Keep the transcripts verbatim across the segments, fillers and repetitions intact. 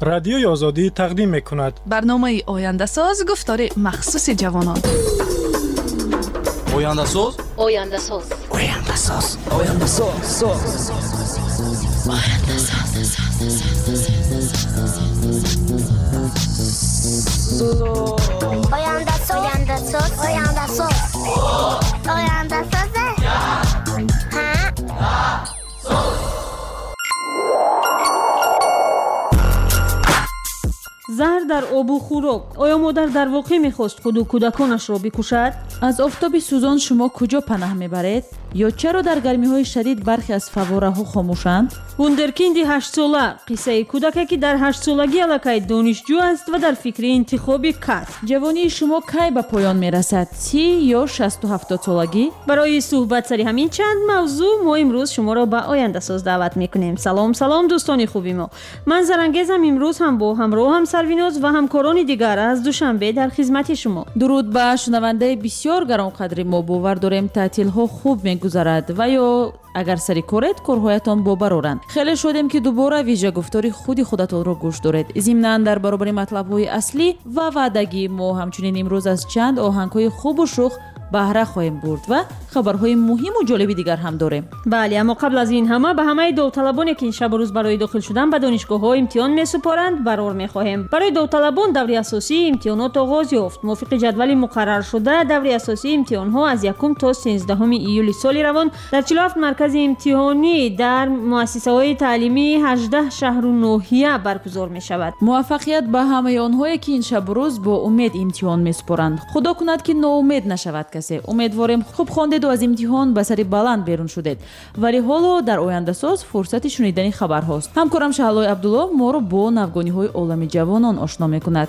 رادیوی آزادی تقدیم می‌کند. برنامه آینده ساز گفتار مخصوص جوانان. آینده ساز آینده ساز آینده ساز آینده ساز آینده ساز آینده ساز آینده ساز آینده ساز آینده ساز زهر در آب و خوراک. آیا مادر در واقع می‌خواست خود و کودکانش را بکشد؟ از آفتاب سوزان شما کجا پناه میبرید؟ یا چرا در گرمی‌های شدید برخی از فواره‌ها خاموشند؟ وندرکیند هشت ساله، قصه کودکی که در هشت سالگی الکی دانشجو است و در فکر انتخاب کار. جوانی شما کی به پایان میرسد؟ سی یا شصت و هفتاد سالگی؟ برای صحبت سر همین چند موضوع ما امروز شما را به آینده ساز دعوت میکنیم. سلام سلام دوستان خوبی ما. من زرنگیزم، امروز هم با همراهم سرویناز و همکاران دیگر از دوشنبه در خدمت شما. درود به شنونده بسیار گرانقدر ما. باور داریم تعطیل‌ها خوب میگذرد و یا اگر سری کارید کارهایتان با برارند. خیلی شدیم که دوباره ویژه گفتاری خودی خودتان را گوش دارید. ضمناً در برابر مطلب‌های اصلی و وعدگی ما همچنین امروز از چند آهنگ‌های خوب و شوخ بهره خواهیم برد و خبرهای مهم و جالبی دیگر هم داریم. بله، اما قبل از این همه به همه داوطلبانی که این شب و روز برای داخل شدن به دانشگاه‌ها امتحان می‌سپارند برار می‌خواهیم. برای داوطلبان دوره اساسی امتحانات آغاز یافت. موافق جدول مقرر شده دوره اساسی امتحان‌ها از یکم تا سیزدهم ایول سال روان در چهل و هفت مرکز امتحانی در مؤسسه‌های تعلیمی هجده شهر و ناحیه برگزار می‌شود. موفقیت به همه آنهایی که این شب و روز با امید امتحان می‌سپارند. خدا کند که ناامید نشود. امیدواریم خوب خواندید و از امتحان به سر بلند بیرون شدید. ولی حالا در آینده ساز فرصت شنیدن خبر هاست. همکارم شهلای عبدالله ما رو با نوگانی های عالم جوانان آشنا میکند.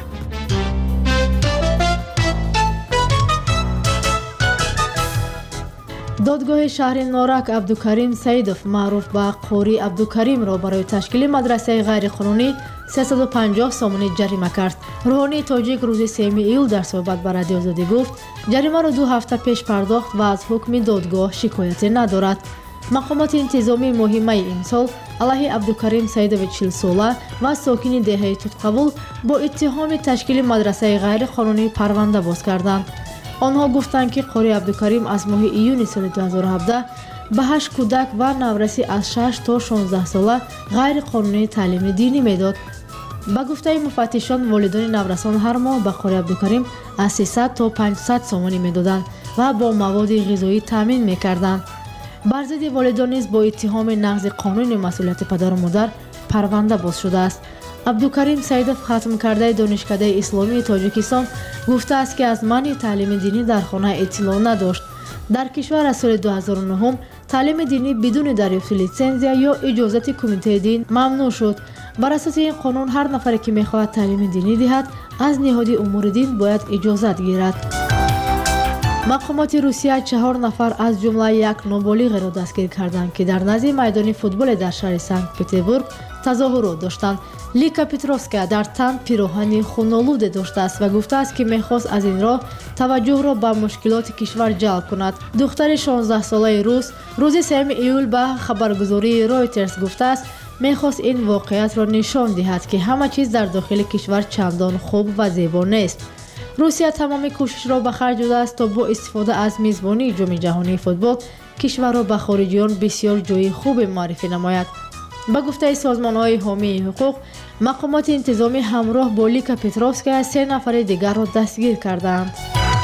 دادگاه شهر نارک عبدالکریم سیدوف معروف به قوری عبدالکریم را برای تشکیل مدرسه غیرقانونی سیصد و پنجاه سومانی جریمه کرد. روحانی تاجیک روز سوم ایول در صحبت با رادیو آزادی گفت جریمه را دو هفته پیش پرداخت و از حکم دادگاه شکایتی ندارد. مقامات انتظامی مهمه این سال علیه عبدالکریم سیدوف چهل ساله و ساکن دهه توتقبول با اتهام تشکیل مدرسه غیرقانونی پرونده باز کردند. آنها گفتند که قوری عبدالکریم از ماه ایون سال دو هزار و هفده به هشت کودک و نورسی از شش تا شانزده ساله غیر قانونی تعلیم دینی میداد. با گفته مفتشان والدین نورسان هر ماه به قوری عبدالکریم از سیصد تا پانصد سومانی میدادند و با مواد غذایی تامین میکردند. بر ضد والدین نیز با اتهام نقض قانون مسئولیت پدر و مادر پرونده باز شده است. عبدالکریم سیدوف ختم کرده دانشکده اسلامی تاجیکستان گفته است که از منع تعلیم دینی در خانه اطلاع نداشت. در کشور از سال دو هزار و نه تعلیم دینی بدون دریافت لیسانس یا اجازت کمیته دین ممنوع شد. بر اساس این قانون هر نفری که میخواهد تعلیم دینی دهد از نهاد امور دین باید اجازت گیرد. مقامات روسیه چهار نفر از جمله یک نابالغ را دستگیر کردند که در نزد میدان فوتبال در شهر سنت پترزبورگ تظاهرات داشتند. لیکا پتروفسکا در تن پیراهن خونالوده داشته است و گفته است که میخواست از این راه توجه را به مشکلات کشور جلب کند. دختر شانزده ساله روس روز سوم ایول به خبرگزاری رایترز گفته است میخواست این واقعیت را نشان دهد که همه چیز در داخل کشور چندان خوب و زیبا نیست. روسیه تمام کوشش را به خرج داده است تا با استفاده از میزبانی جام جهانی فوتبال کشور را به خارجیان بسیار جای خوب معرفی نماید. با گفته سازمان‌های حامی حقوق، مقامات انتظامی همراه با لیکا پتروفسکا سه نفر دیگر را دستگیر کردند.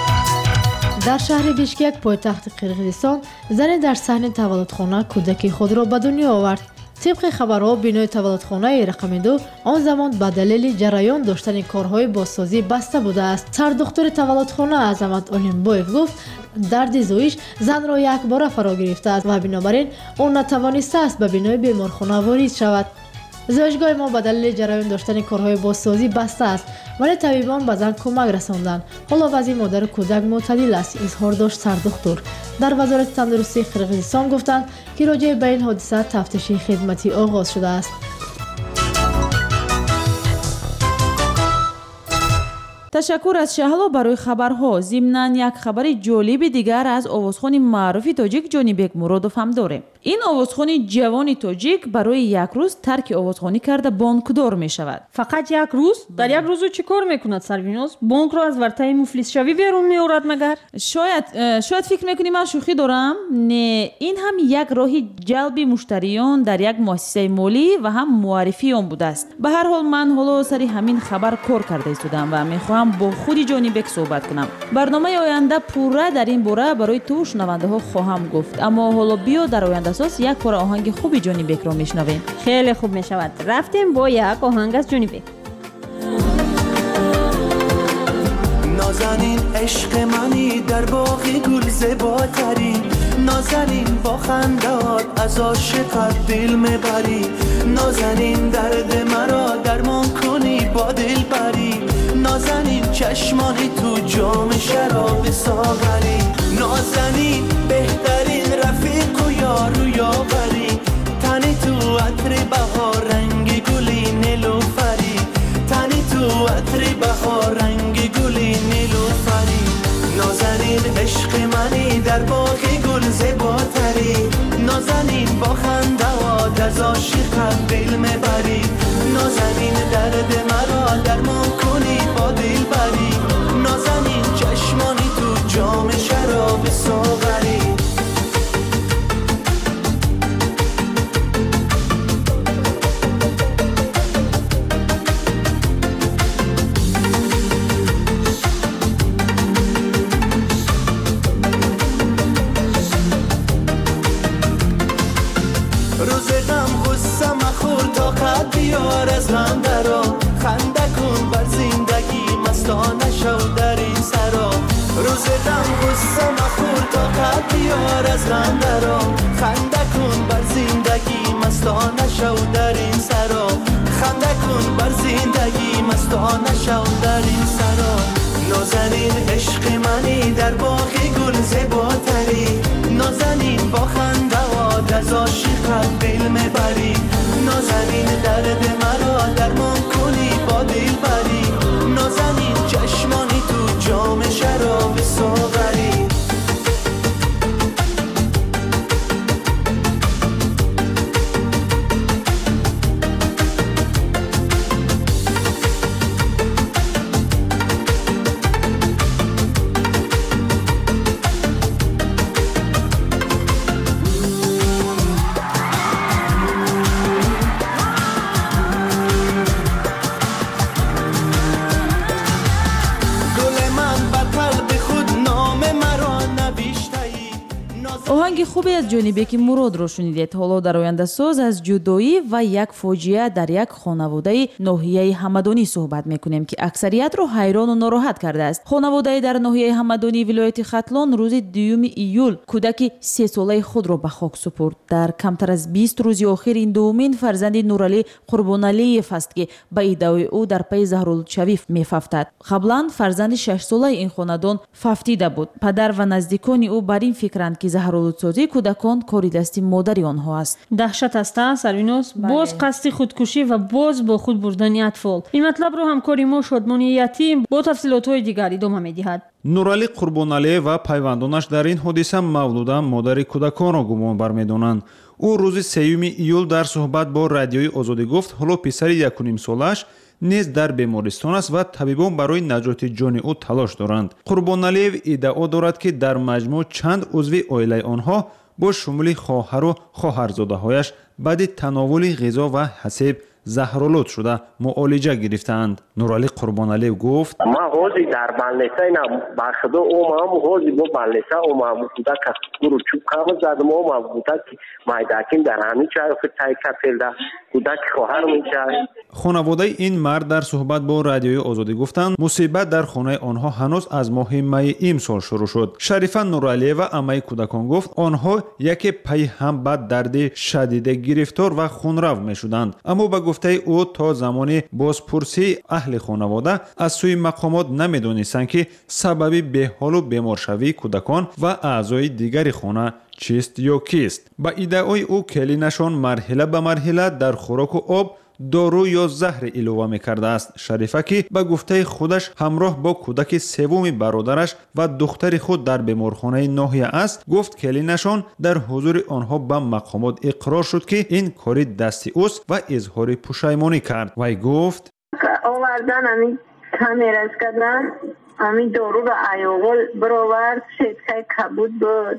در شهر بیشکک پایتخت قرقیزستان زن در صحن تولدخانه کودک خود را به دنیا آورد. طبق خبرها بینای تولدخانه رقم دو آن زمان به دلیل جریان داشتن کارهای بازسازی بسته بوده است. سردختر تولدخانه عظمت اولیمبایف گفت درد زایش زن را یک بار فرا گرفته است و بنابراین او نتوانسته است به بینای بیمارخانه وارد شود. زایشگاه ما به دلیل جریان داشتن کارهای بازسازی بسته است ولی طبیبان به زن کمک رساندند. حالا وضع مادر کودک معتدل است، اظهار داشت سردختر. در وزارت تندرستی قرقیزستان گفتند که راجع به این حادثه تفتیش خدمتی آغاز شده است. ташаккур аз шаҳло барои хабарҳо. зимнан як хабари ҷолиби дигар аз овозхони маъруфи тоҷик ҷонибек муродов ҳам дорем. ин овозхони ҷавони тоҷик барои як рӯз тарки овозхонӣ карда бонкдор мешавад. фақат як рӯз? дар як рӯзу чӣ кор мекунад Сарвиноз? Бонкро аз вартаи муфлисшавӣ берун меорад магар? шояд шояд фикр мекунӣ ман шӯхӣ дорам. Не, ин ҳам як роҳи ҷалби муштариён дар як муассисаи молӣ ва ҳам муаррифии он будааст. ба ҳар ҳол ман ҳоло сари ҳамин хабар кор карда истодам ва мехоҳам бо худи ҷонибек суҳбат кунам. барномаи оянда пурра дар ин бора барои ту шунавандаҳо хоҳам гуфт. аммо ҳоло биё дар ояндасоз як пора оҳанги хуби ҷонибекро мешнавем. хеле хуб мешавад. рафтем бо як оҳанг аз ҷонибек. نازنین عشق منی در باغ گل زیباتری نازنین با خنده‌هات از عاشقت دل میبری نازنین درد مرا درمان کنی با دلبری نازنین چشمانی تو جام شراب ساغری نازنین بهترین رفیق و یار و یاوری تنی تو عطر بهار رنگ گلی نیلوفری تنی تو عطر بهار رنگ گلی نیلوفری نازنین عشق منی در باغ گل زیباتری نازنین با خنده‌هات از عاشقت دل میبری نازنین درد مرا درمان کنی با دلبری نازنین چشمانی تو جام شراب ساغری روز غم غصه مخور طاقت بیار از غم درا خنده کن بر زندگی مستانه شو در این سرا روز غم غصه مخور طاقت بیار از غم درا خنده کن بر زندگی مستانه شو در این سرا خنده کن بر زندگی مستانه شو در این سرا نازنین عشق منی در باغ گل زیباتری نازنین با خنده واد از عاشقت دل میبری نازنین درد مرا درمان کنی با دلبری نازنین چشمانی تو جام شراب ساغری оҳанги хубе аз ҷонибеки муродро шунидед. ҳоло дар ояндасоз аз ҷудоӣ ва як фоҷиа дар як хонаводаи ноҳияи ҳамадонӣ суҳбат мекунем ки аксариятро ҳайрону нороҳат кардааст. хонаводае дар ноҳияи ҳамадонии вилояти хатлон рӯзи дуюми июл кӯдаки сесолаи худро ба хок супурд. дар камтар аз бист рӯзи охир ин дуввумин фарзанди нуралӣ қурбоналиев аст ки ба иддаои ӯ дар пайи заҳрулудшавӣ мефафтад. қаблан фарзанди шашсолаи ин хонадон фафтида буд. падар ва наздикони ӯ бар ин фикранд ки заҳрулудсозии кӯдакон кори дасти модари онҳо аст. даҳшат аст Сарвиноз. боз қасди худкушӣ ва боз бо худ бурдани атфол. ин матлабро ҳамкори мо Шодмони Ятим бо тафсилотҳои дигар идома медиҳад. нуралӣ қурбоналиев ва пайвандонаш дар ин ҳодиса Мавлуда модари кӯдаконро гумон бармедонанд. ӯ рӯзи сеюми июл дар суҳбат бо радиои Озодӣ гуфт ҳоло писари якунимсолааш низ дар бемористон аст ва табибон барои наҷоти ҷони ӯ талош доранд. қурбоналиев иддао дорад ки дар маҷмӯъ чанд узви оилаи онҳо бо шумули хоҳару хоҳарзодаҳояш баъди тановули ғизо ва ҳасеб заҳролуд шуда муолиҷа гирифтаанд. нуралӣ қурбоналиев гуфт: ма ҳози дар балнеса ина бахудо омам ҳози бо балнеса омам буда касуру чуб кама задам омам буда ки майдакин дар ҳамин чай тай кафелда буда ки хоҳар мечай. хонаводаи ин мард дар суҳбат бо радиои Озодӣ гуфтанд мусибат дар хонаи онҳо ҳанӯз аз моҳи майи имсол шурӯъ шуд. Шарифа Нуралиева амаи кӯдакон гуфт онҳо яке пайи ҳам ба дарди шадиде гирифтор ва хунрав мешуданд. аммо ба гуфтаи ӯ то замони бозпурсии аҳли хонавода аз сӯи мақомот намедонистанд ки сабаби беҳолу беморшавии кӯдакон ва аъзои дигари хона чист ё кист. ба иддаои ӯ келинашон марҳила ба марҳила дар хӯроку об дору ё заҳре илова мекарда аст. Шарифа ки ба гуфтаи худаш ҳамроҳ бо кӯдаки севуми бародараш ва духтари худ дар беморхонаи ноҳия аст, гуфт келинашон дар ҳузури онҳо ба мақомот иқрор шуд ки ин кори дасти ӯст ва изҳори пушаймонӣ кард. Вай гуфт: овардан ами камерас кардан, ами доруро айёғол бировард, шеткаи кабуд буд.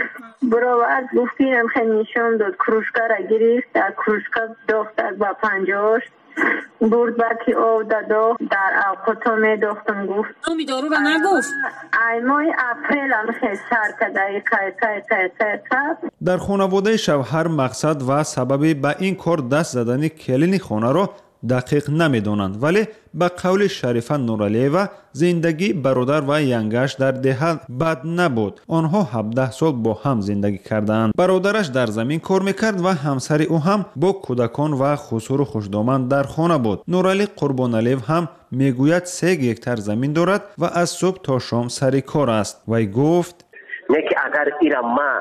Бировард гуфт инам хел нишон дод, кружкаро гирифт, дар кружка дохтак ба панҷош бурд баки ов дадо, дар авқото медохтам гуфт. Номи доруро нагуфт. Ай моҳи апрелам хел сар кадаи кай кай кай кай кай. дар хонаводаи шавҳар мақсад ва сабаби ба ин кор даст задани келини хонаро дақиқ намедонанд, вале ба қавли Шарифа Нуралиева зиндагии бародар ва янгаш дар деҳа бад набуд. онҳо ҳабдаҳ сол бо ҳам зиндагӣ кардаанд. бародараш дар замин кор мекард ва ҳамсари ӯ ҳам бо кӯдакон ва хусуру хушдоманд дар хона буд. Нуралӣ Қурбоналиев ҳам мегӯяд се гектар замин дорад ва аз субҳ то шом сари кор аст. Вай гуфт: неки агар ира ма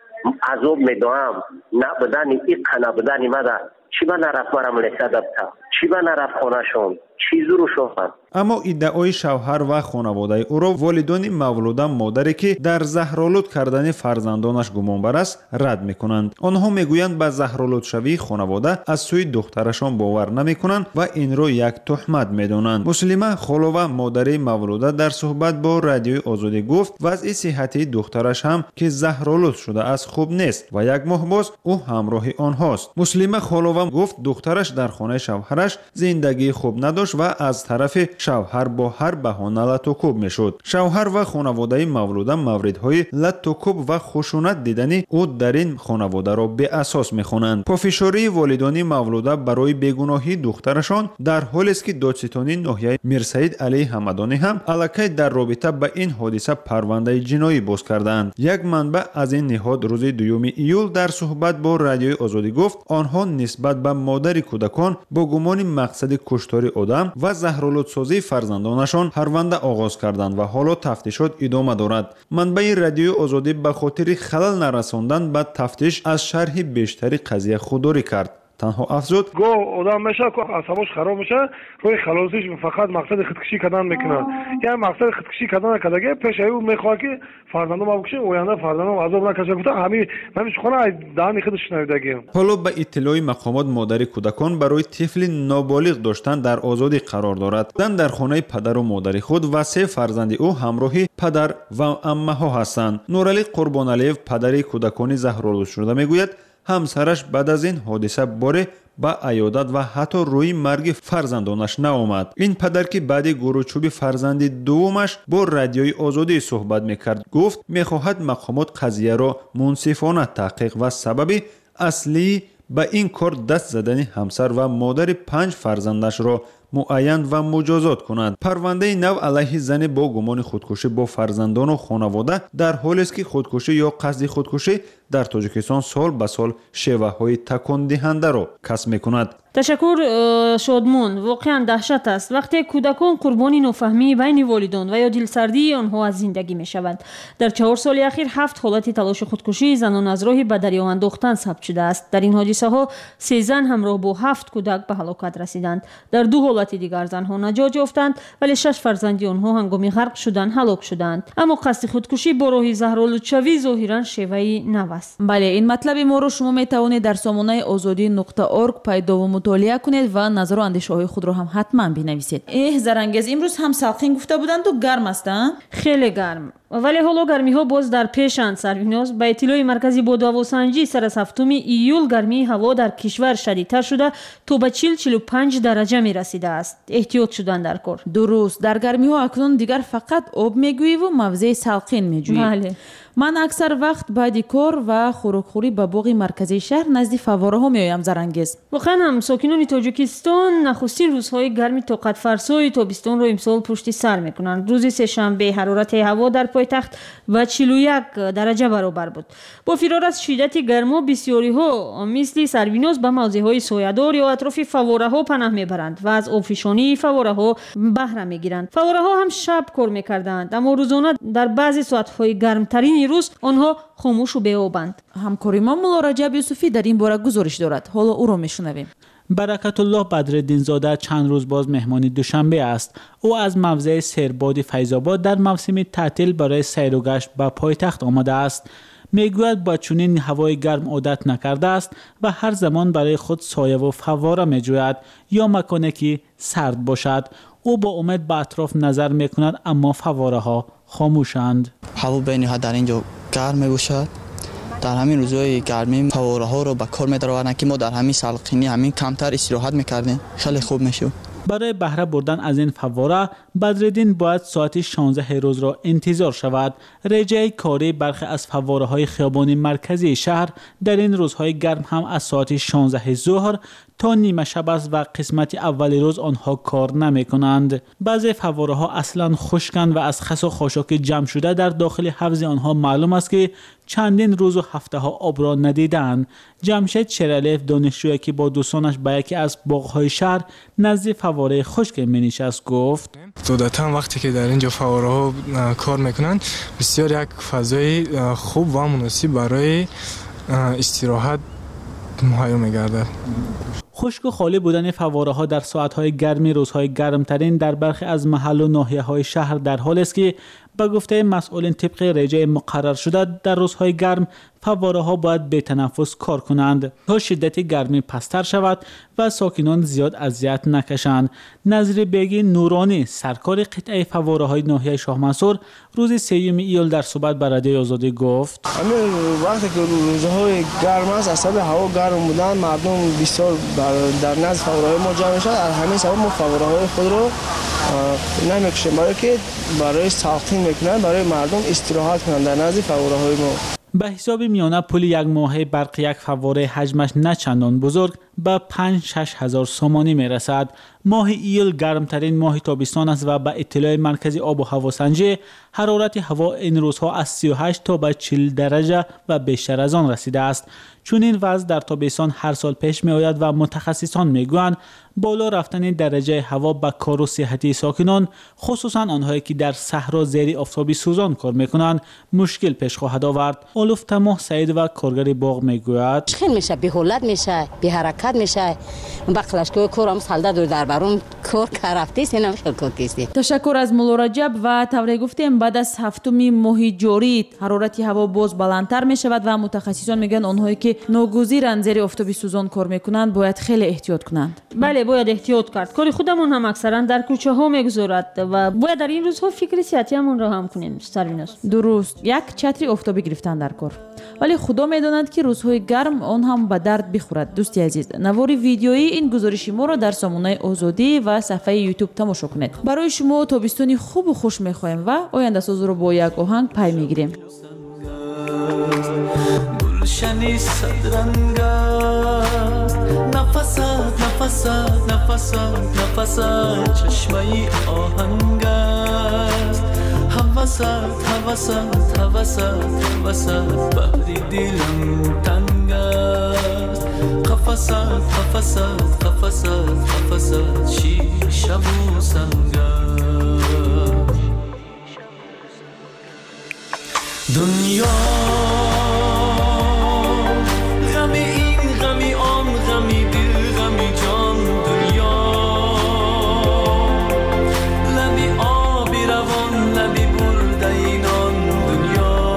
азоб медоам набудани иқа набудани мада чӣ ба нарафт марам леса дабта, чӣ ба нарафт хонашон, чӣ зурушофам. аммо иддаои шавҳар ва хонаводаи ӯро волидони мавлуда модаре ки дар заҳролуд кардани фарзандонаш гумонбар аст рад мекунанд. онҳо мегӯянд ба заҳролудшавии хонавода аз сӯи духтарашон бовар намекунанд ва инро як туҳмат медонанд. Муслима холова модари мавлуда дар суҳбат бо радиои Озодӣ гуфт вазъи сиҳатии духтараш ҳам ки заҳролуд шудааст хуб нест ва як моҳ боз ӯ ҳамроҳи онҳост. Муслима холова гуфт духтараш дар хонаи шавҳараш зиндагии хуб надошт ва аз тарафи шавҳар бо ҳар баҳона латукуб мешуд. шавҳар ва хонаводаи мавлуда мавридҳои латукуб ва хушунат дидани ӯ дар ин хонаводаро беасос мехонанд. пофишории волидони мавлуда барои бегуноҳии духтарашон дар ҳолест ки додситони ноҳияи Мирсаид Алии Ҳамадонӣ ҳам аллакай дар робита ба ин ҳодиса парвандаи ҷиноӣ боз кардаанд. як манбаъ аз ин ниҳод рӯзи дуюми июл дар суҳбат бо радиои Озодӣ гуфт онҳо нисбат ба модари кӯдакон бо гумони мақсади куштори одам ва заҳролудсозии фарзандонашон парванда оғоз карданд ва ҳоло тафтишот идома дорад. манбаи радиои Озодӣ ба хотири халал нарасондан ба тафтиш аз шарҳи бештари қазия худдорӣ кард. танҳо афзуд: гоҳ одам мешавад ки асабош хароб мешавад, роҳи халосиш фақат мақсади худкушӣ кардан мекунад. яъне мақсади худкушӣ кардан накардаги пешаи ӯ мехоҳад ки фарзандон бакуши, оянда фарзандон азоб накашад. гуфта ҳамин ҳамин сухана аз даҳани худаш шунавидагӣ. ҳоло ба иттилои мақомот модари кӯдакон барои тифли ноболиғ доштан дар озодӣ қарор дорад. дан дар хонаи падару модари худ ва се фарзанди ӯ ҳамроҳи падар ва аммаҳо ҳастанд. Нуралӣ Қурбоналиев падари кӯдакони заҳролудшуда мегӯяд ҳамсараш баъд аз ин ҳодиса боре ба аёдат ва ҳатто рӯи марги фарзандонаш наомад. ин падар ки баъди гурӯчӯби фарзанди дуввумаш бо радиои Озодӣ суҳбат мекард гуфт мехоҳад мақомот қазияро мунсифона таҳқиқ ва сабаби аслии ба ин кор даст задани ҳамсар ва модари панҷ фарзандашро муайян ва муҷозот кунад. парвандаи нав алайҳи зане бо гумони худкушӣ бо фарзандону хонавода дар ҳолест ки худкушӣ ё қасди худкушӣ дар Тоҷикистон сол ба сол шеваҳои такондиҳандаро касб мекунад. ташаккур Шодмон, воқеан даҳшат аст вақте кӯдакон қурбони нофаҳмии байни волидон ва ё дилсардии онҳо аз зиндагӣ мешаванд. дар чаҳор соли ахир ҳафт ҳолати талоши худкушии занон аз роҳи ба дарё андохтан сабт шудааст. дар ин ҳодисаҳо се зан ҳамроҳ бо ҳафт кӯдак ба ҳалокат расиданд. дар ду ҳолати дигар занҳо наҷот ёфтанд, вале шаш фарзанди онҳо ҳангоми ғарқ шудан ҳалок шуданд. аммо қасди худкушӣ бо роҳи заҳролудшавӣ зоҳиран шеваи нав аст. бале ин матлаби моро шумо метавонед дар сомонаи озодӣ нуқта орг пайдову мутолиа кунед ва назару андешаҳои худро ҳам ҳатман бинависед. эҳ зарангез имрӯз ҳам салқин гуфта буданду гарм аст а? хеле гарм. вале ҳоло гармиҳо боз дар пешанд. Сарвиноз ба иттилои маркази бодавосанҷӣ сар аз ҳафтуми июл гармии ҳаво дар кишвар шадидтар шуда то ба чил чилу панҷ дараҷа мерасидааст. эҳтиёт шудан дар кор. дуруст, дар гармиҳо акнун дигар фақат об мегӯиву мавзеи салқин меҷӯӣ. бале ман аксар вақт баъди кор ва хӯрокхӯрӣ ба боғи марказии шаҳр назди фаввораҳо меоям. Зарангез, воқеан ҳам сокинони Тоҷикистон нахустин рӯзҳои гарми тоқатфарсои тобистонро имсол пушти сар мекунанд. рӯзи сешанбе ҳарорати ҳаво дар пойтахт ба чилу як дараҷа баробар буд. бо фирор аз шиддати гармо бисёриҳо мисли Сарвиноз ба мавзеъҳои соядор ё атрофи фаввораҳо панаҳ мебаранд ва аз обфишонии фаввораҳо баҳра мегиранд. фаввораҳо ҳам шаб кор мекарданд, аммо рӯзона дар баъзе соатҳои гармтарини рӯз онҳо хомӯшу беобанд. ҳамкори мо Мулло Раҷаб Юсуфӣ дар ин бора гузориш дорад. ҳоло ӯро мешунавем. برکت الله بدرالدین زاده چند روز باز مهمان دوشنبه است. او از موضع سرباد فیض‌آباد در موسم تعطیل برای سیر و گشت به پایتخت آمده است. میگوید با چنین هوای گرم عادت نکرده است و هر زمان برای خود سایه و فواره میجوید یا مکانی که سرد باشد. او با امید به اطراف نظر میکند اما فواره ها خاموشند. هوا بین‌ها در اینجا گرم میباشد. در همین روزهای گرمی فواره ها رو به کار می‌دارند که ما در همین سالقینی همین کمتر استراحت میکردیم. خیلی خوب میشد. برای بهره بردن از این فواره بدرالدین باید ساعت شانزده روز را انتظار شود. رجای کاری برخی از فواره های خیابانی مرکزی شهر در این روزهای گرم هم از ساعت شانزده ظهر تا نیمه شب است و قسمت اول روز آنها کار نمی کنند. بعضی فواره ها اصلا خشکند و از خس و خاشاک جمع شده در داخل حوض آنها معلوم است که چندین روز و هفته ها آب را ندیدند. جمشید شیرالیف دانشجویی که با دوستانش به یکی از باغ‌های شهر نزد فواره خشک می‌نشست گفت: عادتاً وقتی که در اینجا فواره ها کار میکنند بسیار یک فضای خوب و مناسب برای استراحت مهیا میگردد. خشک و خالی بودن فواره ها در ساعت‌های گرمی روزهای گرمترین در برخی از محل و ناحیه‌های شهر در حال است که به گفته مسئولین طبق رجع مقرر شده در روزهای گرم فواره ها باید به تنفس کار کنند تا شدت گرمی پستر شود و ساکنان زیاد اذیت نکشند. نظری بیگی نورانی سرکار قطعه فواره های ناحیه شاه منصور روز سوم ایول در صحبت با رادیوی آزادی گفت: همین وقتی که روزهای گرم است از سبب هوا گرم بودن مردم بسیار در نزد فواره های ما جمع شد. از همین سبب ما فواره های خود رو نمیکشیم برای که برای ساختن میکنن برای مردم استراحت کنند در نزد فواره های ما. به حساب میانه پول یک ماهه برق یک فواره حجمش نه چندان بزرگ به پنج شش هزار سومانی میرسد. ماه ایول گرمترین ماه تابستان است و به اطلاع مرکز آب و هوا سنجی حرارت هوا این روزها از سی و هشت تا به چهل درجه و بیشتر از آن رسیده است. چون این وضع در تابستان هر سال پیش می آید و متخصصان میگویند بالا رفتن درجه هوا به کار و صحت ساکنان خصوصا آنهایی که در صحرا زیر آفتابی سوزان کار میکنند مشکل پیش خواهد آورد. اولوف تماه سعید و کارگر باغ میگوید: خیلی میشه بی حالت میشه بی حرکت میشه بخلشکو کورم سالده دور در برون کار کرفتی سینم شکل کیستی. تشکر از مولا رجب و طوری گفتیم بعد از هفتم ماه جاری حرارت هوا باز بلندتر می شود و متخصصان میگن آنهایی که ناگزیرند زیر آفتابی سوزان کار میکنند باید خیلی احتیاط کنند. بله باید احتیاط کرد. کاری خودمون هم اکثرا در کوچه ها میگذارد و باید در این روزها فکر صحتیمون را هم کنیم. سرویناس درست یک چتری آفتابی گرفتن در کار، ولی خدا میداند که روزهای گرم آن هم به درد بخورد. دوستی عزیز نواری ویدیویی این گزارش ما را در سامانه آزادی و صفحه یوتیوب تماشا کنید. برای شما تابستانی خوب و خوش میخوایم و آینده ساز رو با یک آهنگ پی میگیریم. گلشنی صدرنگ نفسات نفسات نفسات نفسات چشمه آهنگ حواسات حواسات حواسات حواسات بحری دلم تنگ قفسات قفسات قفسات قفسات شیشه و سنگ دنیا غمی این غمی آن غمی دل غمی جان دنیا لبی آبی روان لبی برده اینان دنیا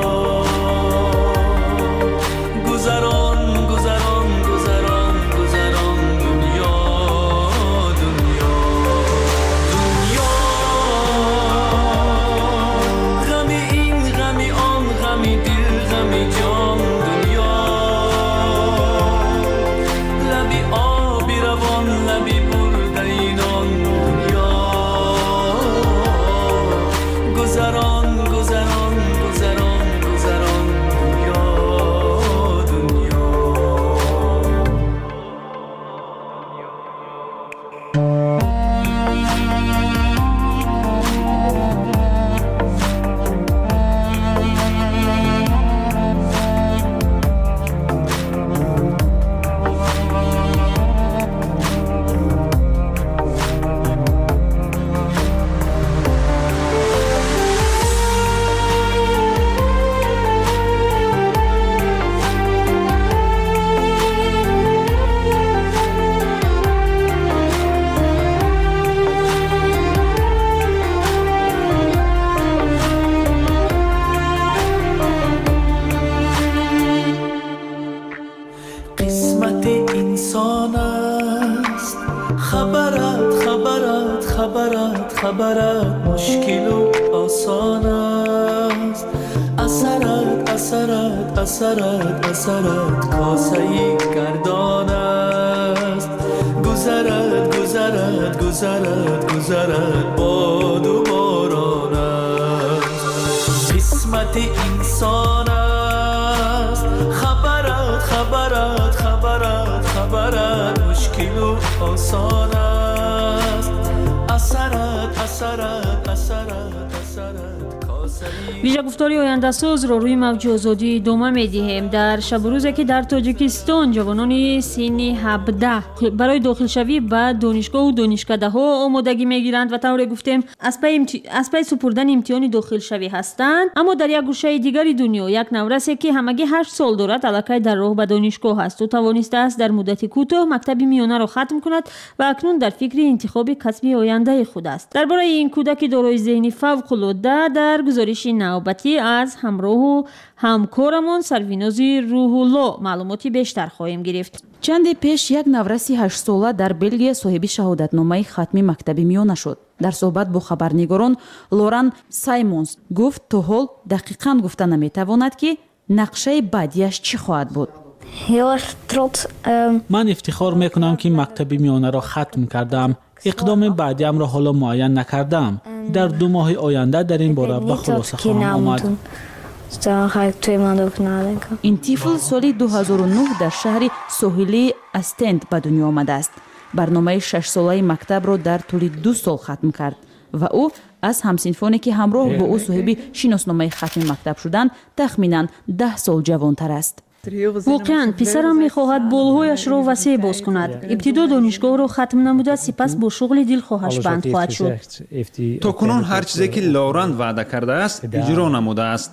گذران گذران گذران گذران دنیا دنیا دنیا غمی این غمی آن غمی دل خبرت مشکل و آسان است اثرت اثرت اثرت اثرت کاسه گردان است گذرت گذرت گذرت گذرت باد و باران است قسمت انسان است خبرت خبرت خبرت خبرت مشکل و آسان است اثرت اثرت اثرت اثرت کاسه ویژه گفتاری آینده ساز را روی موج آزادی ادامه می‌دهیم. در شب و روزی که در تاجیکستان جوانان سن هفده برای داخل شوی به دانشگاه و دانشکده ها آمادگی میگیرند و طور گفتیم از پی امت... از پی سپردن امتحان داخل شوی هستند، اما در یک گوشه دیگری دنیا یک نورسی که همگی هشت سال دارد الکی در راه به دانشگاه است و توانسته است در مدت کوتاه مکتب میانه را ختم کند و اکنون در فکر انتخاب کسب آینده خود است. درباره این کودک دارای ذهن فوق العاده در گزارش نوبتی از همراه و همکارمان سرفیناز روح الله معلوماتی بیشتر خواهیم گرفت. چند پیش یک نورسی هشت ساله در بلژیک صاحب شهادتنامه ختمی مکتب میانه شد. در صحبت با خبرنگاران لوران سایمونز گفت تا حال دقیقاً گفته نمیتواند که نقشه بعدیش چی خواهد بود. من افتخار میکنم که مکتب میانه را ختم کردم. اقدام بعدیم را حالا معین نکردم. در دو ماه آینده در این باره به خلاصه خواهم آمد. این طفل سال دو هزار و نه در شهر ساحلی استند به دنیا آمده است. برنامه شش ساله مکتب را در طول دو سال ختم کرد و او از همسنفانی که همراه با او صاحب شناسنامه ختم مکتب شدند تخمیناً ده سال جوانتر است. واقعاً پسرم می‌خواهد بالهایش را وسیع باز کند. ابتدا دانشگاه را ختم نموده، سپس با شغل دلخواهش بند خواهد شد. تا کنون هر چیزی که لوران وعده کرده است اجرا نموده است.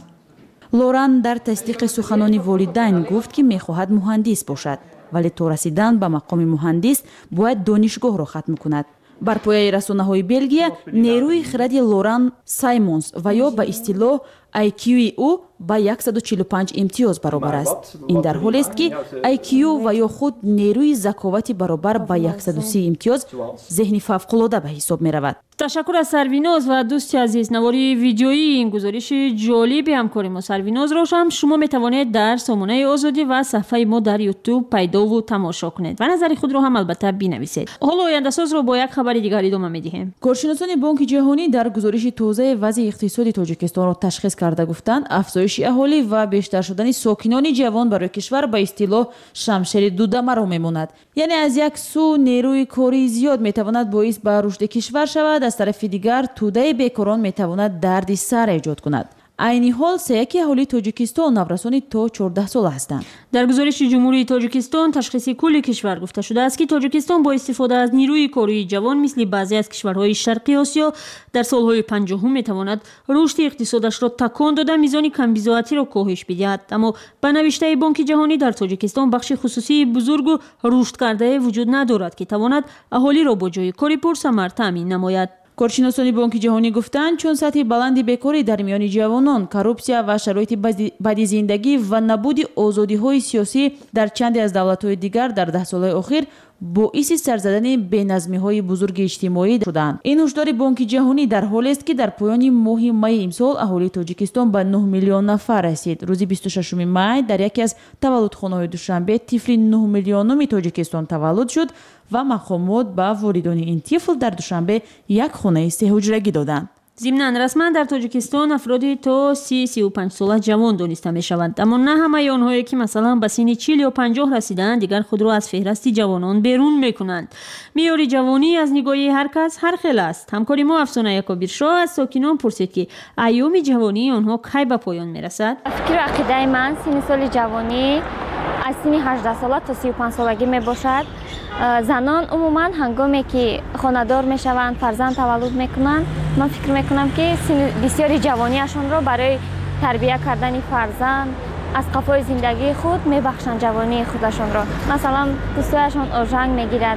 لوران در تصدیق سخنان والدین گفت که می‌خواهد مهندس باشد، ولی تا رسیدن به مقام مهندس باید دانشگاه را ختم کند. بر پایه رسانه‌های بلژیک نیروی خردی لوران سایمونز و یا به اصطلاح آی کیو او با صد و چهل و پنج امتیاز برابر است. این در حالی است که آی کیو و یا خود نیروی ذکاوت برابر با صد و سی امتیاز ذهنی فوق‌العاده به حساب می رود. تشکر از سرویناز و دوستی عزیز. نواری ویدیویی این گزارش جالب همکار ما سرویناز را هم شما می توانید در سامانه آزادی و صفحه ما در یوتیوب پیدا و تماشا کنید و نظر خود را هم البته بنویسید. حالا آینده ساز را با یک خبر دیگر ادامه می‌دهیم. کارشناسان بانک جهانی در گزارش تازه وضع اقتصادی تاجیکستان را تشخیص کرده گفتند افزایش اهالی و بیشتر شدن ساکنان جوان برای کشور به اصطلاح شمشیر دودمه را میماند. یعنی از یک سو نیروی کاری زیاد میتواند باعث به رشد کشور شود، از طرف دیگر توده بیکاران میتواند دردی سر ایجاد کند. عینی حال سیاکی اهالی تاجیکستان نورسانی تا چهارده سال هستند. در گزارش جمهوری تاجیکستان تشخیص کل کشور گفته شده است که تاجیکستان با استفاده از نیروی کاری جوان مثل بعضی از کشورهای شرقی آسیا در سالهای پنجاهم میتواند رشد اقتصادش را تکان داده میزان کمبزاعتی را کاهش بدهد. اما به نوشته بانک جهانی در تاجیکستان بخش خصوصی بزرگ و رشد کرده وجود ندارد که تواند اهالی را با جای کاری پرثمر تامین نماید. کارشناسان بانک جهانی گفتند چون سطح بلند بیکاری در میان جوانان، کروپسیا و شرایط بدی زندگی و نبود آزادی‌های سیاسی در چند از دولت‌های دیگر در ده سال اخیر باعث سر زدن بی‌نظمی‌های بزرگ اجتماعی شدند. این هشدار بانک جهانی در حالی است که در پایان ماه می امسال اهالی تاجیکستان به نه میلیون نفر رسید. روز بیست و ششم می در یکی از تولدخانه‌های دوشنبه طفل نه میلیونم تاجیکستان تولد شد و مقامات به والدین این طفل در دوشنبه یک خانه سه حجرگی دادند. ضمناً رسما در تاجیکستان افرادی تا سی سی و پنج ساله جوان دانسته می شوند، اما نه همه آنهایی که مثلا به سن چهل یا پنجاه رسیدند دیگر خود را از فهرست جوانان بیرون می کنند. معیار جوانی از نگاه هر کس هر خیل است. همکار ما افسانه یکابیرشاه از ساکنان پرسید که ایام جوانی آنها کی به پایان می رسد. فکر عقیده من سن سال جوانی از سن هجده ساله تا سی و پنج سالگی می باشد. زنان عموما هنگامی که خانه‌دار می شوند، فرزند تولد می کنند، من فکر می کنم که سن بسیاری جوانیشان را برای تربیت کردن فرزند از قفای زندگی خود می بخشند جوانی خودشان را. مثلا دوستایشان آژنگ می گیرد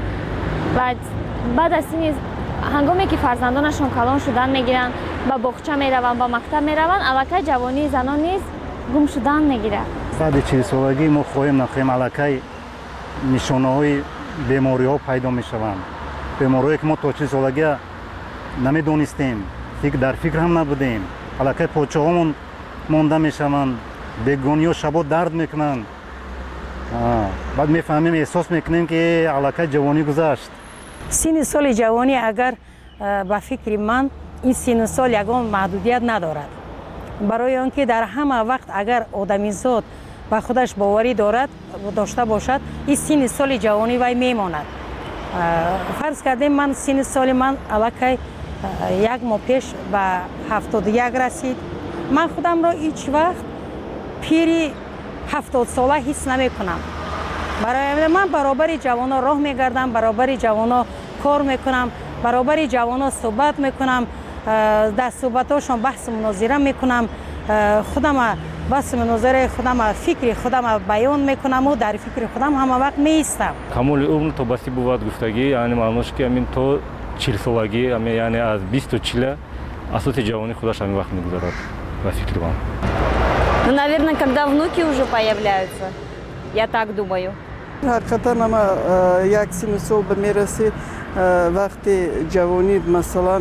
و بعد از سن هنگامی که فرزندانشان کلان شدن می گیرند، به باغچه می روند، به مکتب می روند، الکی جوانی زنان نیز گم شدن می گیرد. بعد چهل سالگی ما خواهیم نخواهیم الکی نشانه های بیماری ها پیدا می شوند. بیماری که ما تا چهل سالگی نمیدونستیم، فکر در فکر هم نبودیم. علاقه پوچه‌هامون مونده میشوند، بیگونی و شبا درد میکنن. بعد میفهمیم، احساس میکنیم که علاقه جوانی گذشت. سن سال جوانی اگر با فکر من این سن سال یگان محدودیت ندارد، برای آنکه در همه وقت اگر آدمیزاد با خودش باوری دارد داشته باشد، این سن سال جوانی وی میماند. فرض کردیم من سن سال من علاقه یک ماه پیش به هفتاد و یک رسید. من خودم را هیچ وقت پیری هفتاد ساله حس نمی کنم. برای من برابر جوانا راه میگردم، برابر جوانا کار میکنم، برابر جوانا صحبت میکنم، در صحبتاشون بحث مناظره میکنم، خودم بحث مناظره خودم فکر خودم بیان میکنم و در فکر خودم همه وقت میستم. کمال عمر تو بسی بود گفتگی، یعنی معلومش که همین تو چهل سالگی، یعنی از بیست تا چهل اساس جوانی خودش همین وقت میگذارد و فکر вам. Ну, наверное, когда внуки уже появляются, я так думаю. حقیقتا اما یک سن سال به می رسید وقتی جوانی مثلا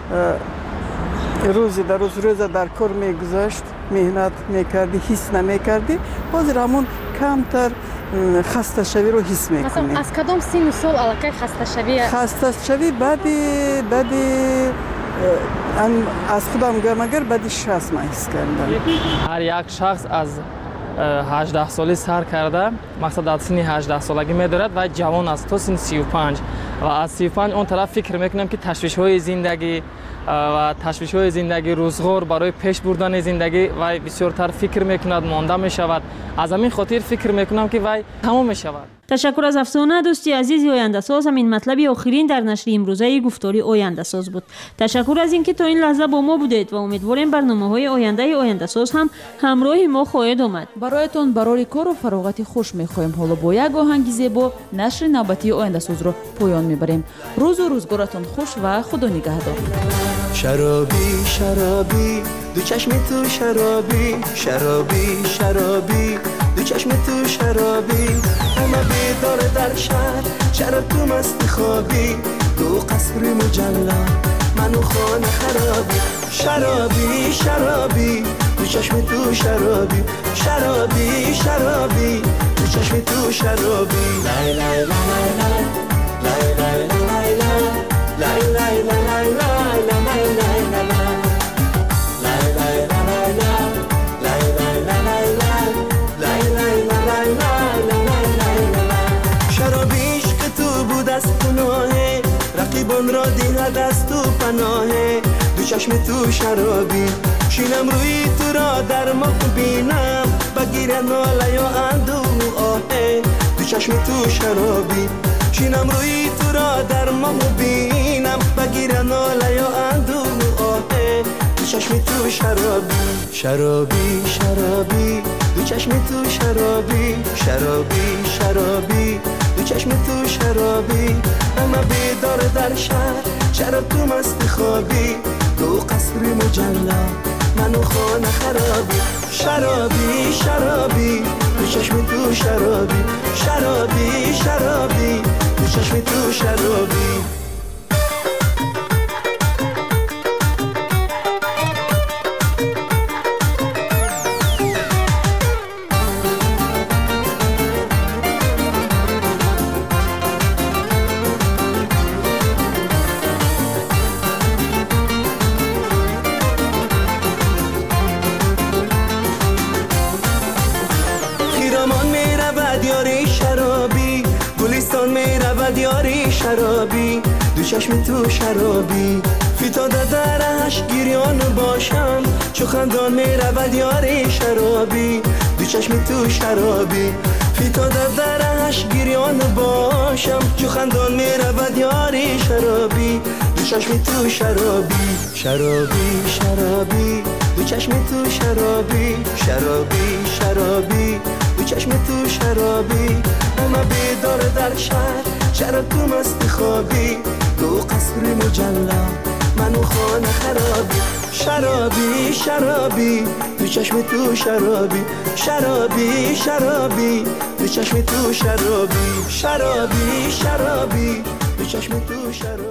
روزی در روز روز در کار می گذاشت، مهنت می کردی، حس نمی کردی، حاضر همون کمتر خسته شوی رو حس می کنی. مثلا از کدام سن سال علاقه خسته شوی؟ خسته شوی بعدی بعدی از خودم گم اگر بعدی شخص من حس کردم. هر یک شخص از هجده سالی سر کرده، مقصد از سن هجده سالگی می‌دارد و جوان است تا سن سی و پنج و از سی و پنج اون طرف فکر میکنم که تشویش‌های زندگی و تشویش‌های زندگی، روزگار برای پیش بردن زندگی و بسیارتر فکر میکند، مانده میشود. از همین خاطر فکر میکنم که وای تمام میشود. تشکر از افسانه دوستی عزیز آینده ساز. همین مطلبی آخرین در نشر امروزه گفتاری آینده ساز بود. تشکر از اینکه تا این لحظه با ما بودید و امیدواریم برنامه‌های آینده آینده ساز هم همراه ما خواهید آمد. برایتون برای کار و فراغت خوش می‌خواهیم. حالا با یک آهنگ زیبا نشر نوبتی آینده ساز رو پایان می‌بریم. روز و روزگارتون خوش و خدا نگهدار. شرابی شرابی دو چشم تو شرابی شرابی شرابی دو چشم تو شرابی همه بیدار در شهر شراب تو مست خوابی تو قصر مجلا منو خانه خرابی شرابی شرابی دو چشم تو شرابی شرابی شرابی دو چشم تو شرابی لای لای لای لای لای لای لای لای لای لای لای شرابیش که تو بود از خناه رقیبان را دیه دست و پناهه دو چشم تو شرابی شینم روی تو را در ما بینم بگیر ناله یا اندو آهه دو چشم تو شرابی شینم روی تو را در ما بینم بگیر ناله یا اندو آهه دو چشم تو شرابی شرابی شرابی دو چشم تو شرابی شرابی شرابی دو چشم تو شرابی همه بیدار در شهر شراب تو مست خوابی تو قصر مجلا منو خانه خرابی شرابی شرابی دو چشم تو شرابی شرابی شرابی دو چشم تو شرابی شرابی دو چشم تو شرابی فیتاده درش گریان باشم چو خندان می رود یاری شرابی دو چشم تو شرابی فیتاده درش گریان باشم چو خندان می رود یاری شرابی دو چشم تو شرابی شرابی شرابی دو چشم تو شرابی شرابی شرابی دو چشم تو شرابی همه بیدار در شهر شراب تو مست خوابی تو قصر مجلا منو خانه خرابی شرابی شرابی دو چشم تو شرابی شرابی شرابی دو چشم تو شرابی شرابی شرابی دو چشم تو شرابی